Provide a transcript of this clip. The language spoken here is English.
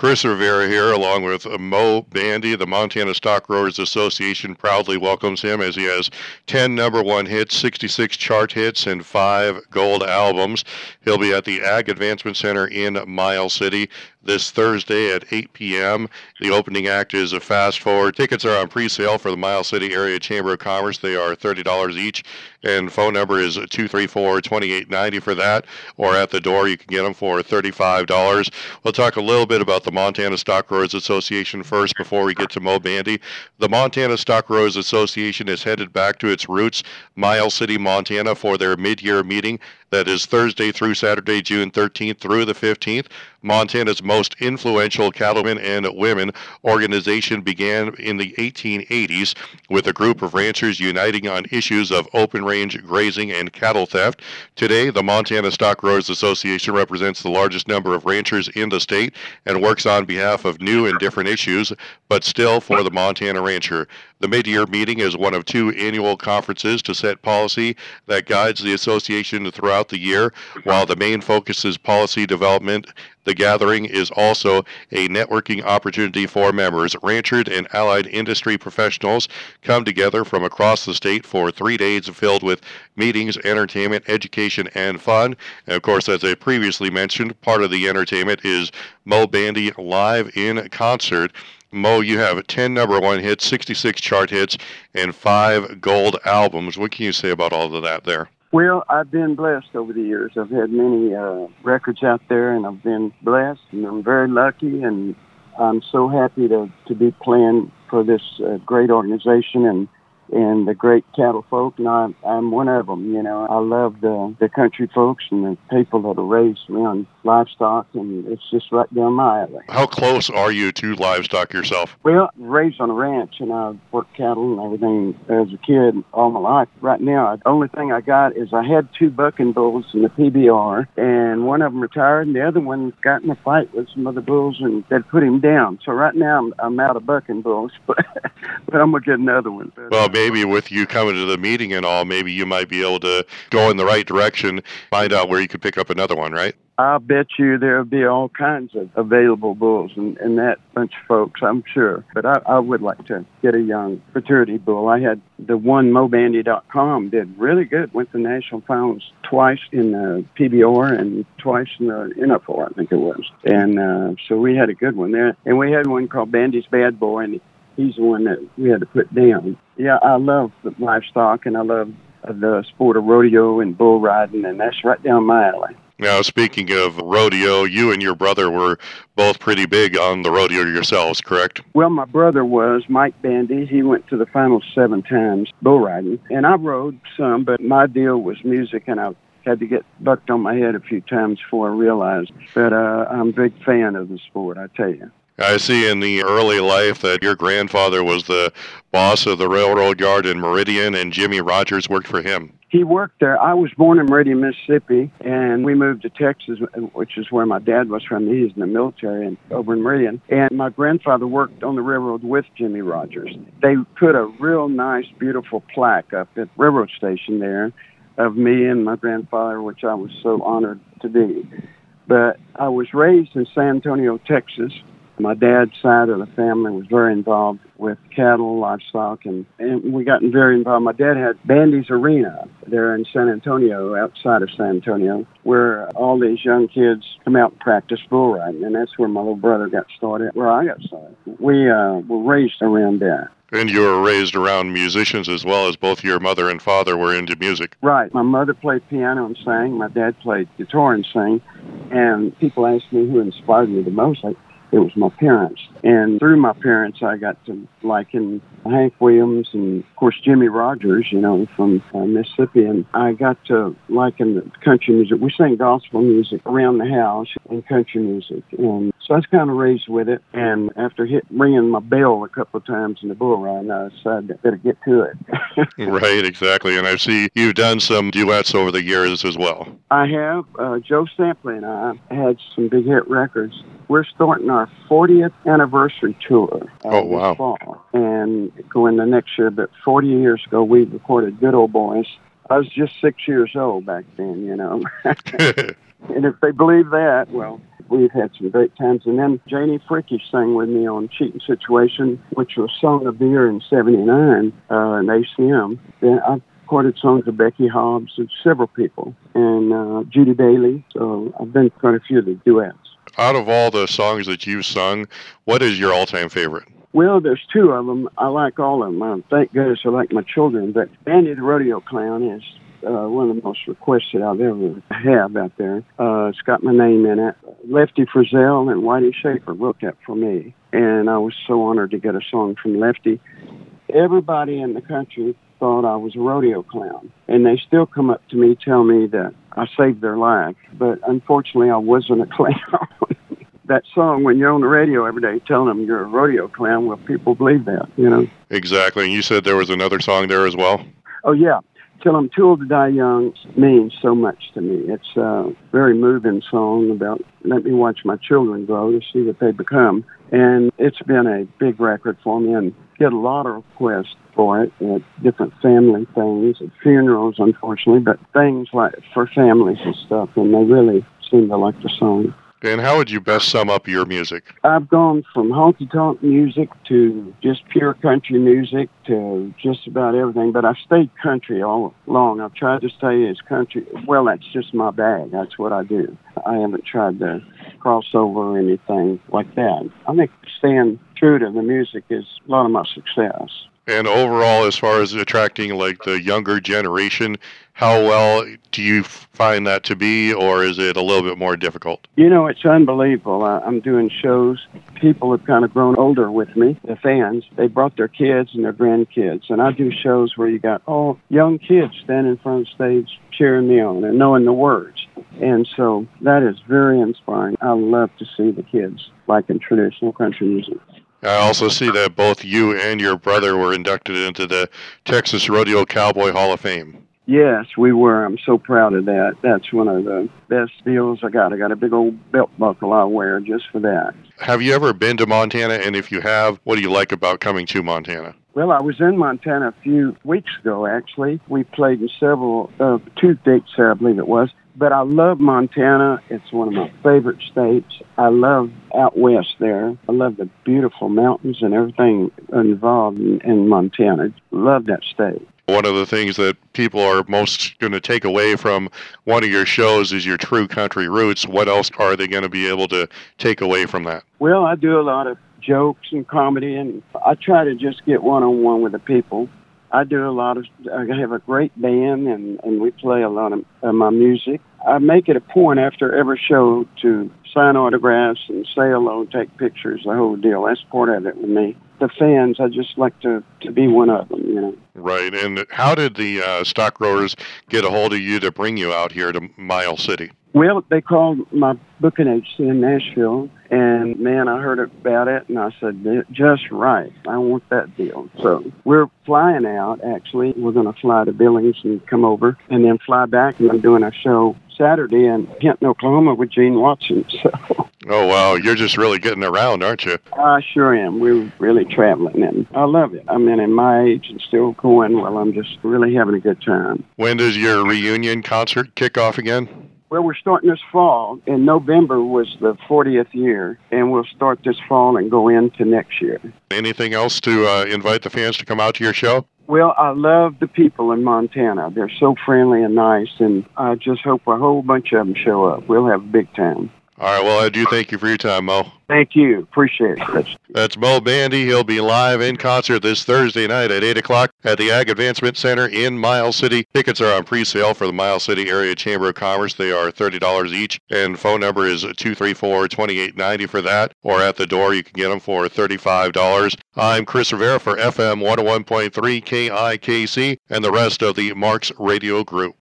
Chris Rivera here, along with Mo Bandy. The Montana Stock Growers Association proudly welcomes him as he has 10 number one hits, 66 chart hits, and 5 gold albums. He'll be at the Ag Advancement Center in Miles City this Thursday at 8 p.m. The opening act is a Fast Forward. Tickets are on pre-sale for the Miles City Area Chamber of Commerce. They are $30 each, and phone number is 234-2890 for that, or at the door you can get them for $35. We'll talk a little bit about the Montana Stock Growers Association first before we get to Mo Bandy. The Montana Stock Growers Association is headed back to its roots, Miles City, Montana, for their mid-year meeting. That is Thursday through Saturday, June 13th through the 15th. Montana's most influential cattlemen and women organization began in the 1880s with a group of ranchers uniting on issues of open range grazing and cattle theft. Today, the Montana Stock Growers Association represents the largest number of ranchers in the state and works on behalf of new and different issues, but still for the Montana rancher. The mid-year meeting is one of 2 annual conferences to set policy that guides the association throughout the year. While the main focus is policy development, the gathering is also a networking opportunity for members. Ranchers and allied industry professionals come together from across the state for 3 days filled with meetings, entertainment, education, and fun. And of course, as I previously mentioned, part of the entertainment is Mo Bandy live in concert. Mo, you have 10 number one hits, 66 chart hits, and 5 gold albums. What can you say about all of that there? Well, I've been blessed over the years. I've had many records out there, and I've been blessed, and I'm very lucky, and I'm so happy to be playing for this great organization and the great cattle folk, and I'm one of them. You know, I love the country folks and the people that are raised around livestock, and it's just right down my alley. How close are you to livestock yourself? Well, raised on a ranch, and I worked cattle and everything as a kid all my life. Right now, the only thing I got is I had 2 bucking bulls in the PBR, and one of them retired, and the other one got in a fight with some other bulls, and that put him down. So right now, I'm out of bucking bulls, but I'm going to get another one. Well, maybe with you coming to the meeting and all, maybe you might be able to go in the right direction, find out where you could pick up another one, right? I'll bet you there'll be all kinds of available bulls in that bunch of folks, I'm sure. But I would like to get a young futurity bull. I had the one mobandy.com did really good. Went to national finals twice in the PBR and twice in the NFR, I think it was. And so we had a good one there. And we had one called Bandy's Bad Boy, and he's the one that we had to put down. Yeah, I love the livestock, and I love the sport of rodeo and bull riding, and that's right down my alley. Now, speaking of rodeo, you and your brother were both pretty big on the rodeo yourselves, correct? Well, my brother was, Mike Bandy. He went to the finals 7 times, bull riding. And I rode some, but my deal was music, and I had to get bucked on my head a few times before I realized. But I'm a big fan of the sport, I tell you. I see in the early life that your grandfather was the boss of the railroad yard in Meridian, and Jimmy Rogers worked for him. He worked there. I was born in Meridian, Mississippi, and we moved to Texas, which is where my dad was from. He was in the military and over in Meridian. And my grandfather worked on the railroad with Jimmy Rogers. They put a real nice, beautiful plaque up at the railroad station there of me and my grandfather, which I was so honored to be. But I was raised in San Antonio, Texas. My dad's side of the family was very involved with cattle, livestock, and we got very involved. My dad had Bandy's Arena there in San Antonio, outside of San Antonio, where all these young kids come out and practice bull riding, and that's where my little brother got started, where I got started. We were raised around there. And you were raised around musicians as well, as both your mother and father were into music. Right. My mother played piano and sang. My dad played guitar and sang. And people ask me who inspired me the most. It was my parents. And through my parents, I got to liking Hank Williams and, of course, Jimmy Rogers, you know, from Mississippi. And I got to liking the country music. We sang gospel music around the house and country music. And so I was kind of raised with it. And after ringing my bell a couple of times in the bull ride, I decided I better get to it. Right, exactly. And I see you've done some duets over the years as well. I have. Joe Stampley and I had some big hit records. We're starting our 40th anniversary tour this fall, and going the next year. But 40 years ago, we recorded Good Old Boys. I was just 6 years old back then, you know. And if they believe that, well, we've had some great times. And then Janie Fricke sang with me on Cheating Situation, which was Song of the Year in '79 in ACM. Then I've recorded songs of Becky Hobbs and several people, and Judy Bailey. So I've done quite a few of the duets. Out of all the songs that you've sung, what is your all-time favorite? Well, there's two of them. I like all of them. Thank goodness I like my children. But Bandy the Rodeo Clown is one of the most requested I've ever have out there. It's got my name in it. Lefty Frizzell and Whitey Schaefer wrote that for me, and I was so honored to get a song from Lefty. Everybody in the country thought I was a rodeo clown, and they still come up to me, tell me that I saved their life. But unfortunately, I wasn't a clown. That song, when you're on the radio every day telling them you're a rodeo clown, well, people believe that, you know. Exactly. And you said there was another song there as well? Oh, yeah. Till I'm Too Old to Die Young means so much to me. It's a very moving song about let me watch my children grow to see what they become. And it's been a big record for me and get a lot of requests for it at different family things, at funerals, unfortunately, but things like for families and stuff, and they really seem to like the song. And how would you best sum up your music? I've gone from honky-tonk music to just pure country music to just about everything, but I've stayed country all along. I've tried to stay as country. Well, that's just my bag. That's what I do. I haven't tried to cross over or anything like that. I think staying true to the music is a lot of my success. And overall, as far as attracting like the younger generation, how well do you find that to be, or is it a little bit more difficult? You know, it's unbelievable. I'm doing shows. People have kind of grown older with me, the fans. They brought their kids and their grandkids. And I do shows where you got all young kids standing in front of the stage cheering me on and knowing the words. And so that is very inspiring. I love to see the kids liking traditional country music. I also see that both you and your brother were inducted into the Texas Rodeo Cowboy Hall of Fame. Yes, we were. I'm so proud of that. That's one of the best deals I got. I got a big old belt buckle I wear just for that. Have you ever been to Montana? And if you have, what do you like about coming to Montana? Well, I was in Montana a few weeks ago, actually. We played in several, 2 dates there, I believe it was. But I love Montana. It's one of my favorite states. I love out west there. I love the beautiful mountains and everything involved in Montana. Love that state. One of the things that people are most going to take away from one of your shows is your true country roots. What else are they going to be able to take away from that? Well, I do a lot of jokes and comedy, and I try to just get one-on-one with the people. I have a great band, and we play a lot of my music. I make it a point after every show to sign autographs and say hello, take pictures, the whole deal. That's part of it with me. The fans, I just like to be one of them, you know. Right. And how did the stock growers get a hold of you to bring you out here to Miles City? Well, they called my booking agency in Nashville, and, man, I heard about it, and I said, just right. I want that deal. So we're flying out, actually. We're going to fly to Billings and come over, and then fly back, and I'm doing a show Saturday in Hinton, Oklahoma with Gene Watson. So. Oh, wow. You're just really getting around, aren't you? I sure am. We're really traveling, and I love it. I mean, in my age and still going, well, I'm just really having a good time. When does your reunion concert kick off again? Well, we're starting this fall. In November was the 40th year, and we'll start this fall and go into next year. Anything else to invite the fans to come out to your show? Well, I love the people in Montana. They're so friendly and nice, and I just hope a whole bunch of them show up. We'll have a big time. All right, well, I do thank you for your time, Mo. Thank you. Appreciate it. That's Mo Bandy. He'll be live in concert this Thursday night at 8 o'clock at the Ag Advancement Center in Miles City. Tickets are on pre-sale for the Miles City Area Chamber of Commerce. They are $30 each, and phone number is 234-2890 for that, or at the door you can get them for $35. I'm Chris Rivera for FM 101.3 KIKC and the rest of the Marks Radio Group.